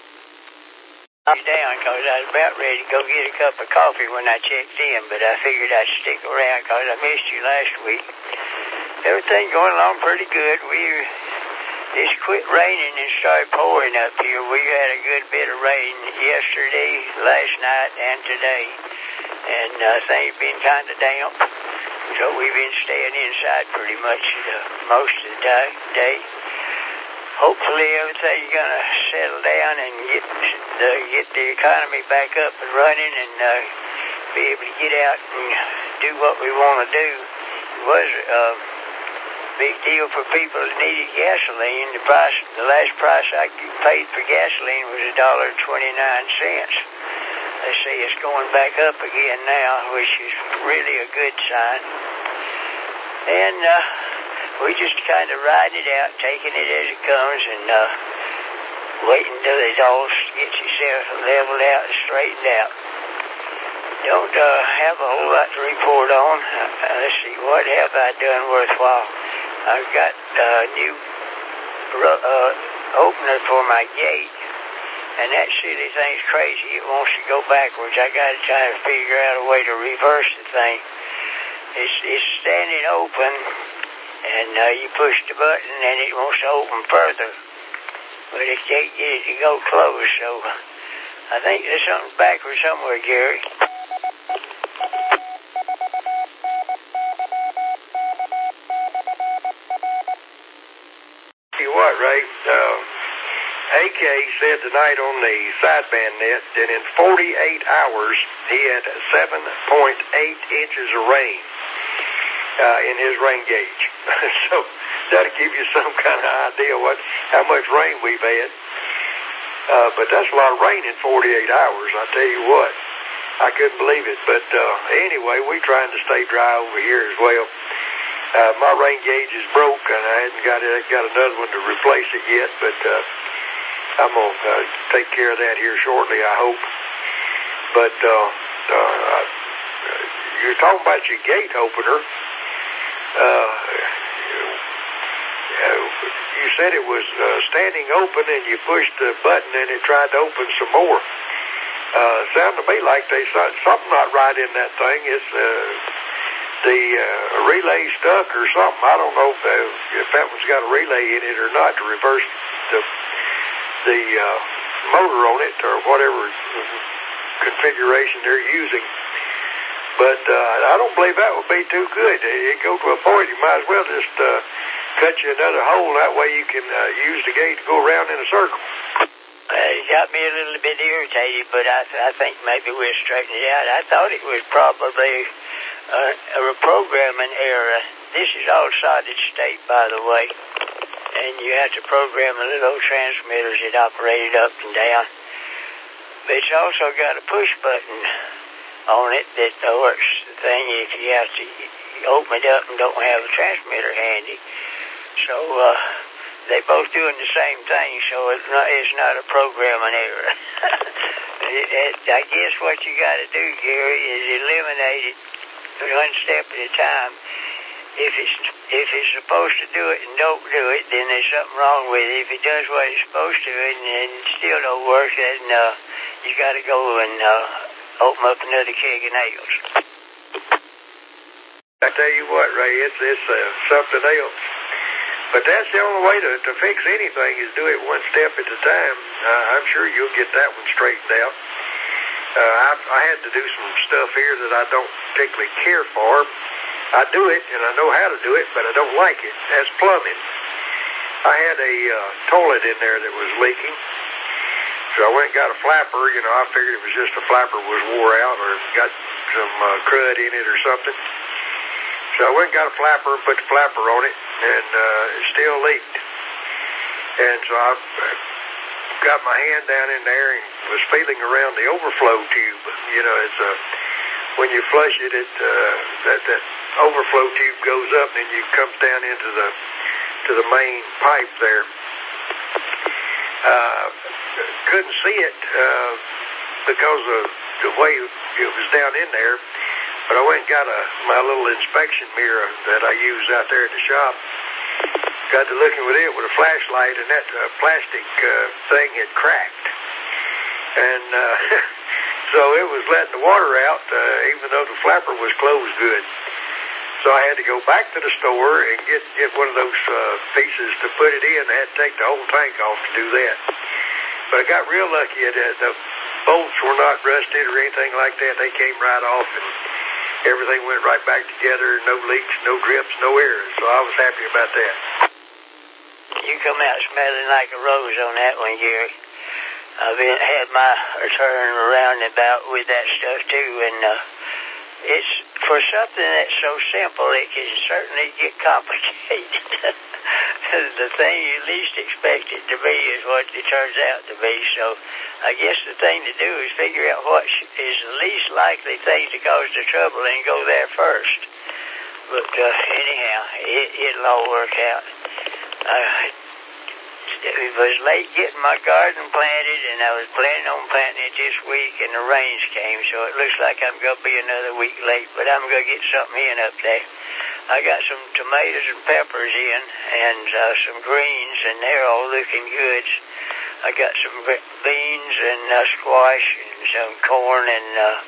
[SPEAKER 4] I was down because I was about ready to go get a cup of coffee when I checked in, but I figured I'd stick around because I missed you last week. Everything going along pretty good. We It's quit raining and started pouring up here. We had a good bit of rain yesterday, last night, and today. And uh, things been kind of damp. So we've been staying inside pretty much uh, most of the day. Hopefully everything's going to settle down and get, uh, get the economy back up and running and uh, be able to get out and do what we want to do. It was a uh, big deal for people that needed gasoline. The price, the last price I paid for gasoline was a dollar twenty-nine cents. They say it's going back up again now, which is really a good sign. And uh, we just kind of ride it out, taking it as it comes, and uh, waiting until it all gets itself leveled out and straightened out. Don't uh, have a whole lot to report on. Uh, let's see, what have I done worthwhile? I've got a uh, new uh, opener for my gate, and that silly thing's crazy. It wants to go backwards. I got to try to figure out a way to reverse the thing. It's, it's standing open, and uh, you push the button, and it wants to open further, but it can't get it to go close. So I think there's something backwards somewhere, Gary.
[SPEAKER 2] What, Ray? Uh, A K said tonight on the sideband net that in forty-eight hours he had seven point eight inches of rain uh, in his rain gauge. So that'll give you some kind of idea what how much rain we've had. Uh, but that's a lot of rain in forty-eight hours, I tell you what. I couldn't believe it. But uh, anyway, we're trying to stay dry over here as well. Uh, my rain gauge is broke, and I hadn't got it, got another one to replace it yet, but uh, I'm going to uh, take care of that here shortly, I hope. But uh, uh, you're talking about your gate opener. Uh, you said it was uh, standing open, and you pushed the button, and it tried to open some more. Uh, sounded to me like there's something not right in that thing. It's uh, the uh, relay stuck or something. I don't know if, uh, if that one's got a relay in it or not to reverse the the uh, motor on it or whatever configuration they're using. But uh, I don't believe that would be too good. It go to a point you might as well just uh, cut you another hole. That way you can uh, use the gate to go around in a circle.
[SPEAKER 4] Uh, it got me a little bit irritated, but I, th- I think maybe we'll straighten it out. I thought it was probably uh, a programming error. This is all solid state, by the way, and you have to program the little transmitters that operate it up and down. But it's also got a push button on it that works the thing if you have to open it up and don't have a transmitter handy. So, uh... they both doing the same thing, so it's not, it's not a programming error. it, it, I guess what you got to do, Gary, is eliminate it one step at a time. If it's if it's supposed to do it and don't do it, then there's something wrong with it. If it does what it's supposed to and, and it still don't work, then uh, you got to go and uh, open up another keg of nails.
[SPEAKER 2] I tell you what, Ray, it's it's uh, something else. But that's the only way to, to fix anything is do it one step at a time. Uh, I'm sure you'll get that one straightened out. Uh, I, I had to do some stuff here that I don't particularly care for. I do it, and I know how to do it, but I don't like it. That's plumbing. I had a uh, toilet in there that was leaking, so I went and got a flapper. You know, I figured it was just a flapper was wore out or got some uh, crud in it or something. So I went and got a flapper and put the flapper on it, and uh, it still leaked. And so I got my hand down in there and was feeling around the overflow tube. You know, it's a, when you flush it, it uh, that, that overflow tube goes up and you comes down into the to the main pipe there. Uh, couldn't see it uh, because of the way it was down in there. But I went and got a, my little inspection mirror that I use out there in the shop. Got to looking with it with a flashlight, and that uh, plastic uh, thing had cracked. And uh, so it was letting the water out, uh, even though the flapper was closed good. So I had to go back to the store and get, get one of those uh, pieces to put it in. I had to take the whole tank off to do that. But I got real lucky. That the bolts were not rusted or anything like that. They came right off, and everything went right back together. No leaks, no drips, no errors. So I was happy about that.
[SPEAKER 4] You come out smelling like a rose on that one, Gary. I've been, had my turn around and about with that stuff too, and uh, it's for something that's so simple, it can certainly get complicated. The thing you least expect it to be is what it turns out to be. So I guess the thing to do is figure out what is the least likely thing to cause the trouble and go there first. But uh, anyhow, it, it'll all work out. Uh, it was late getting my garden planted, and I was planning on planting it this week, and the rains came, so it looks like I'm going to be another week late, but I'm going to get something in up there. I got some tomatoes and peppers in, and uh, some greens, and they're all looking good. I got some beans and uh, squash and some corn and uh,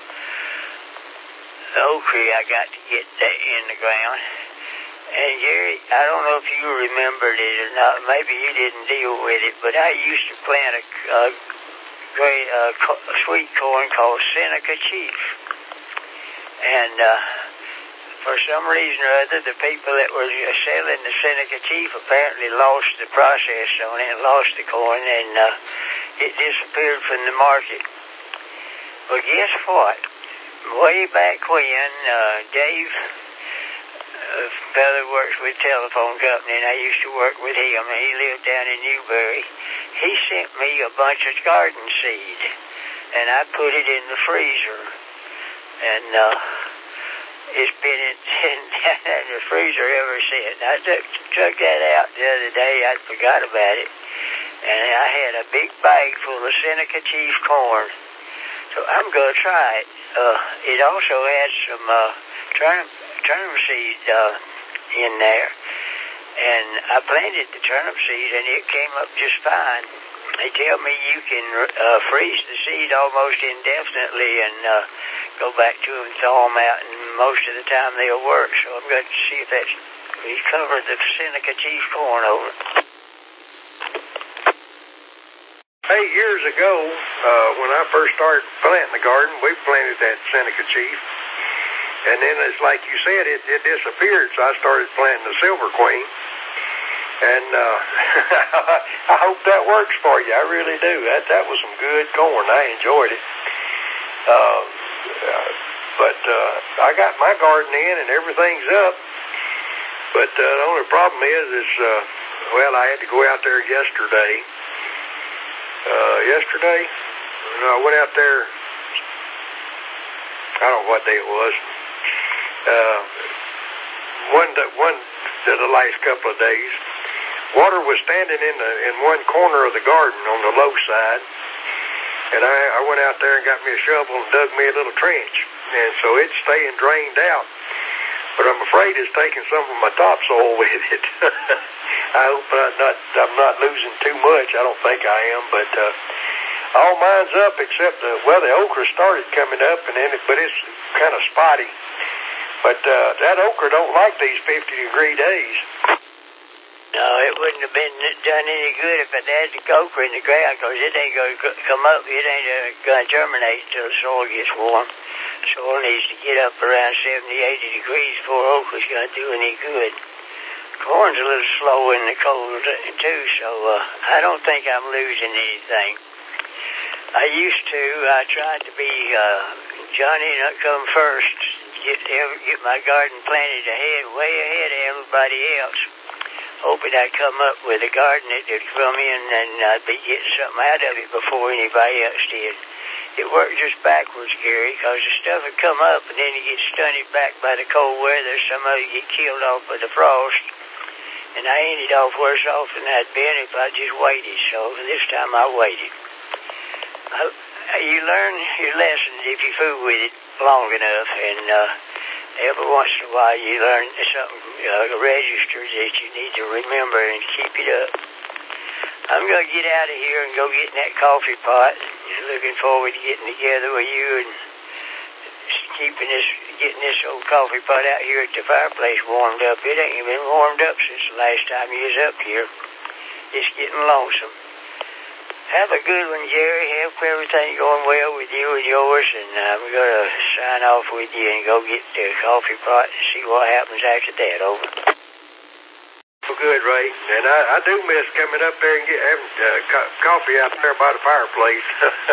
[SPEAKER 4] okra I got to get that in the ground. And Gary, I don't know if you remembered it or not. Maybe you didn't deal with it, but I used to plant a, a great uh, co- sweet corn called Seneca Chief. And uh, for some reason or other, the people that were selling the Seneca Chief apparently lost the process on it, lost the corn, and uh, it disappeared from the market. Well, guess what? Way back when, uh, Dave, a fellow that works with a telephone company, and I used to work with him, and he lived down in Newberry, he sent me a bunch of garden seed, and I put it in the freezer, and uh, it's been in, in the freezer ever since. I took, took that out the other day. I forgot about it, and I had a big bag full of Seneca Chief corn, so I'm going to try it. Uh, it also has some uh, turnip turnip seed uh, in there, and I planted the turnip seed, and it came up just fine. They tell me you can uh, freeze the seed almost indefinitely and uh, go back to them, thaw them out, and most of the time they'll work. So I'm going to see if that's recovered the Seneca Chief corn over.
[SPEAKER 2] Eight years ago, uh, when I first started planting the garden, we planted that Seneca Chief. And then, it's like you said, it, it disappeared, so I started planting the Silver Queen. And uh, I hope that works for you. I really do. That that was some good corn. I enjoyed it. Uh, but uh, I got my garden in, and everything's up. But uh, the only problem is, is uh, well, I had to go out there yesterday. Uh, yesterday, I went out there. I don't know what day it was. Uh, one, one of the last couple of days, water was standing in the in one corner of the garden on the low side, and I, I went out there and got me a shovel and dug me a little trench, and so it's staying drained out. But I'm afraid it's taking some of my topsoil with it. I hope I'm not I'm not losing too much. I don't think I am, but uh, all mine's up except the well the okra started coming up, and then it, but it's kind of spotty. But uh, that okra don't like these fifty degree days.
[SPEAKER 4] No, it wouldn't have been done any good if it had the okra in the ground, because it ain't going to come up. It ain't uh, going to germinate until the soil gets warm. Soil needs to get up around seventy, eighty degrees before okra's going to do any good. Corn's a little slow in the cold, too, so uh, I don't think I'm losing anything. I used to. I tried to be uh, Johnny not come first, get, get my garden planted ahead, way ahead of everybody else. Hoping I'd come up with a garden that would come in and I'd be getting something out of it before anybody else did. It worked just backwards, Gary, because the stuff would come up and then it gets stunted back by the cold weather. Some of it get killed off by the frost. And I ended off worse off than I'd been if I just waited. So this time I waited. I, you learn your lessons if you fool with it long enough, and uh, every once in a while you learn something, uh, a register that you need to remember and keep it up. I'm going to get out of here and go get in that coffee pot. Looking forward to getting together with you and keeping this, getting this old coffee pot out here at the fireplace warmed up. It ain't been warmed up since the last time you was up here. It's getting lonesome. Have a good one, Jerry. Hope everything going well with you and yours, and I'm going to sign off with you and go get the coffee pot and see what happens after that. Over.
[SPEAKER 2] Well, good, Ray. And I, I do miss coming up there and get having uh, co- coffee out there by the fireplace.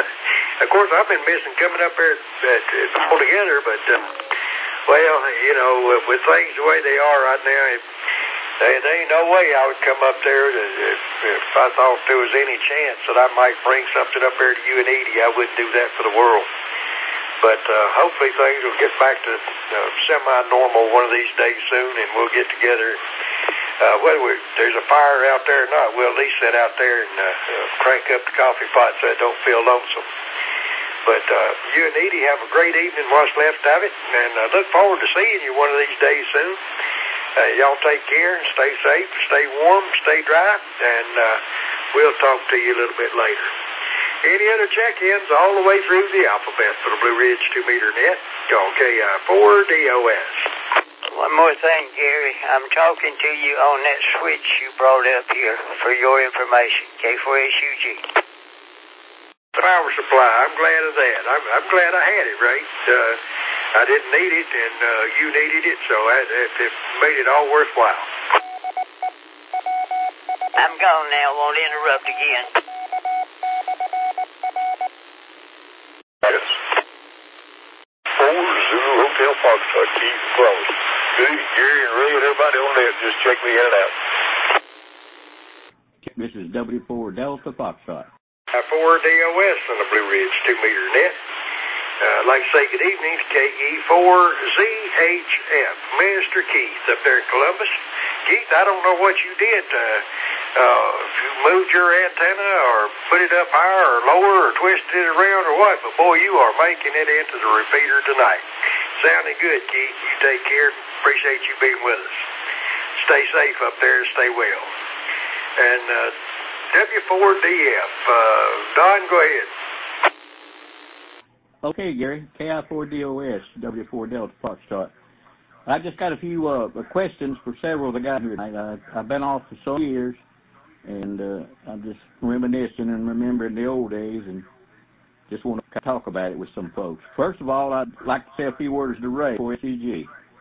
[SPEAKER 2] Of course, I've been missing coming up there uh, all together, but, uh, well, you know, with things the way they are right now, it, There, there ain't no way I would come up there to, if, if I thought there was any chance that I might bring something up there to you and Edie. I wouldn't do that for the world. But uh, hopefully things will get back to uh, semi-normal one of these days soon, and we'll get together. Uh, whether we, there's a fire out there or not, we'll at least sit out there and uh, uh, crank up the coffee pot so it don't feel lonesome. But uh, you and Edie have a great evening, what's left of it, and I uh, look forward to seeing you one of these days soon. Uh, y'all take care and stay safe, stay warm, stay dry, and uh, we'll talk to you a little bit later. Any other check-ins all the way through the alphabet for the Blue Ridge two meter net? Call K I four D O S.
[SPEAKER 4] One more thing, Gary. I'm talking to you on that switch you brought up here for your information, K four S U G.
[SPEAKER 2] Power supply. I'm glad of that. I'm, I'm glad I had it, Ray. Uh, I didn't need it, and uh, you needed it, so I, it, it made it all worthwhile.
[SPEAKER 4] I'm gone now. Won't interrupt again.
[SPEAKER 8] Four Zulu Hotel Foxtrot, Keith Flowers. Good, Gary and Ray and everybody on there. Just check me in and out.
[SPEAKER 5] This is W four Delta Foxtrot.
[SPEAKER 2] four D O S on the Blue Ridge two meter net. Uh, I'd like to say good evening to K E four Z H F, Mister Keith up there in Columbus. Keith, I don't know what you did. Uh, uh, if you moved your antenna or put it up higher or lower or twisted it around or what, but boy, you are making it into the repeater tonight. Sounding good, Keith. You take care. Appreciate you being with us. Stay safe up there and stay well. And uh, W four D F, uh, Don, go ahead.
[SPEAKER 5] Okay, Gary. K I four D O S, W four Delta Foxtrot. I just got a few uh, questions for several of the guys here tonight. Uh, I've been off for so years, and uh, I'm just reminiscing and remembering the old days, and just want to talk about it with some folks. First of all, I'd like to say a few words to Ray for S C G.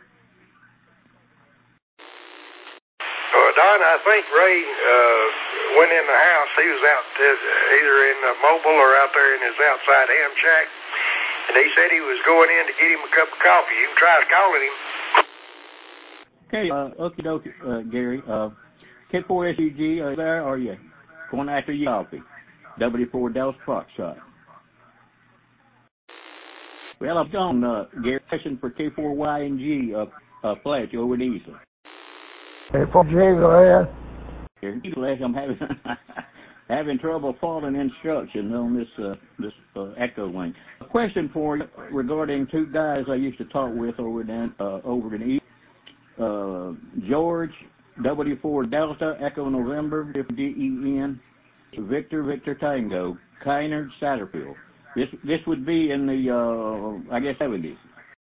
[SPEAKER 2] Uh, Don, I think Ray uh, went in the house. He was out uh, either in uh, Mobile or out there in his outside ham shack, and he said he was going in to get him a cup of coffee. You can try calling him.
[SPEAKER 5] Okay, uh, okie dokie, uh, Gary. Uh, K four S C G, are you there, or are you going after your coffee? W four Delta Foxtrot. Well, I've gone, uh, Gary, question for K four Y N G, uh, uh, Fletch over at Easley.
[SPEAKER 3] K four G, go ahead.
[SPEAKER 5] Here, I'm having having trouble following instructions on this uh, this uh, echo link. A question for you regarding two guys I used to talk with over in uh, over in East. Uh, George W four Delta Echo November D E N Victor Victor Tango Kynard Satterfield. This this would be in the uh, I guess seventies.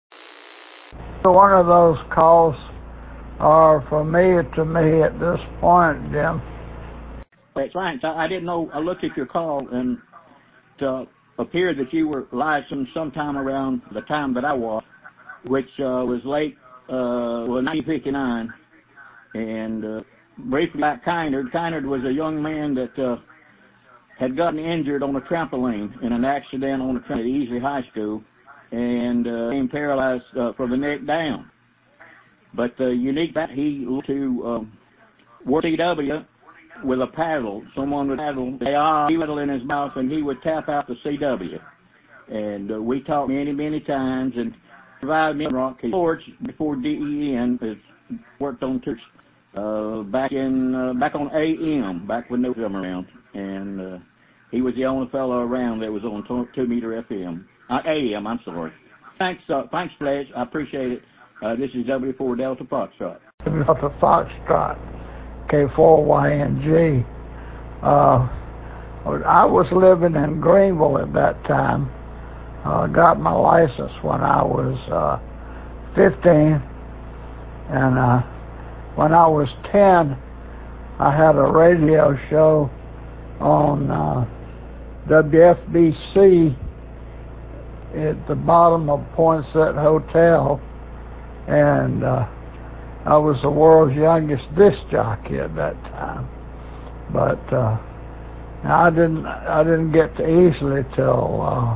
[SPEAKER 3] One of those calls are familiar to me at this point, Jim.
[SPEAKER 5] That's right. I, I didn't know. I looked at your call, and it appeared that you were licensed sometime around the time that I was, which uh, was late, uh, well, nineteen fifty-nine. And uh, briefly about Kynard, Kynard was a young man that uh, had gotten injured on a trampoline in an accident on a trampoline at Easley High School, and uh, became paralyzed uh, from the neck down. But the uh, unique that he went to um, work C W with a paddle. Someone would paddle, they all paddle in his mouth, and he would tap out the C W. And uh, we talked many, many times, and provided me rock. George before D E N has worked on two. Uh, back in uh, back on A M, back when they were around, and uh, he was the only fellow around that was on two, two meter F M. Uh, A M, I'm sorry. Thanks, uh, thanks, Fletch. I appreciate it. Uh, this is W four Delta Foxtrot.
[SPEAKER 3] Delta Foxtrot, K four Y N G. Uh, I was living in Greenville at that time. I uh, got my license when I was uh, fifteen, and uh, when I was ten, I had a radio show on uh, W F B C at the bottom of Poinsett Hotel, and uh, I was the world's youngest disc jockey at that time. But uh, I didn't I didn't get to Easley till uh,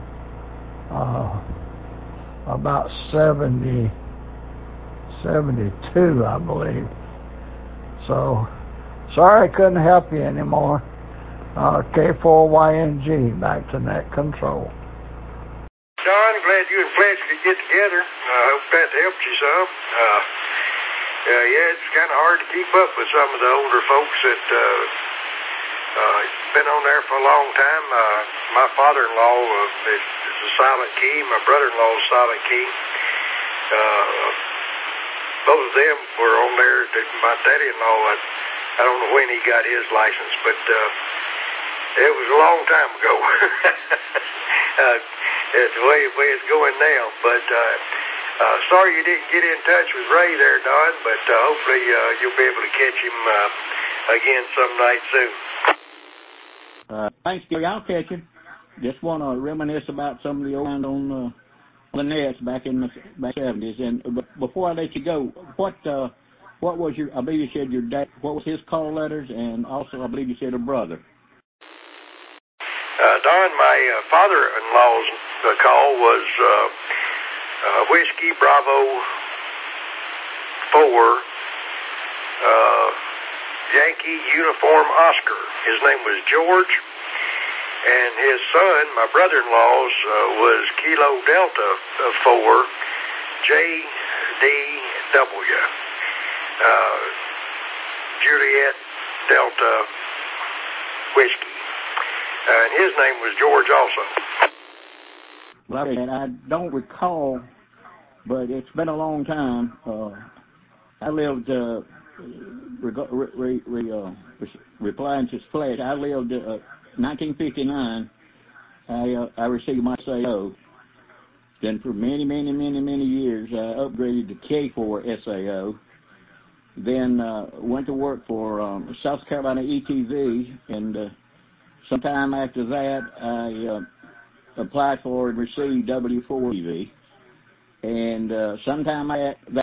[SPEAKER 3] uh, about seventy, seventy-two, I believe. So, sorry I couldn't help you anymore. Uh, K four Y N G, back to net control.
[SPEAKER 2] Don, glad you and Fletch could get together. I uh, hope that helped you some. Uh, uh, yeah, it's kind of hard to keep up with some of the older folks that uh, uh, been on there for a long time. Uh, my father-in-law uh, is, is a silent key. My brother-in-law is silent key. Uh, both of them were on there. My daddy-in-law, I, I don't know when he got his license, but uh, it was a long time ago. uh, it's the way, way it's going now. But uh, uh, sorry you didn't get in touch with Ray there, Don, but uh, hopefully uh, you'll be able to catch him uh, again some night soon.
[SPEAKER 5] Uh, thanks, Gary. I'll catch him. Just want to reminisce about some of the old on uh, the nets back in the back seventies. And uh, before I let you go, what uh, what was your? I believe you said your dad. What was his call letters? And also, I believe you said a brother.
[SPEAKER 2] Uh, Don, my uh, father-in-law's uh, call was uh, uh, Whiskey Bravo four uh, Yankee Uniform Oscar. His name was George, and his son, my brother-in-law's, uh, was Kilo Delta four J D W uh, Juliet Delta Whiskey. Uh, and his name was George also.
[SPEAKER 5] Well, I don't recall, but it's been a long time. Uh, I lived, uh, reg- re- re- uh, replying to Fletch, I lived uh, nineteen fifty-nine. I uh, I received my S A O. Then for many, many, many, many years, I upgraded to K four S A O. then uh, went to work for um, South Carolina E T V, and uh, sometime after that, I uh, applied for and received W four T V, and uh, sometime after that,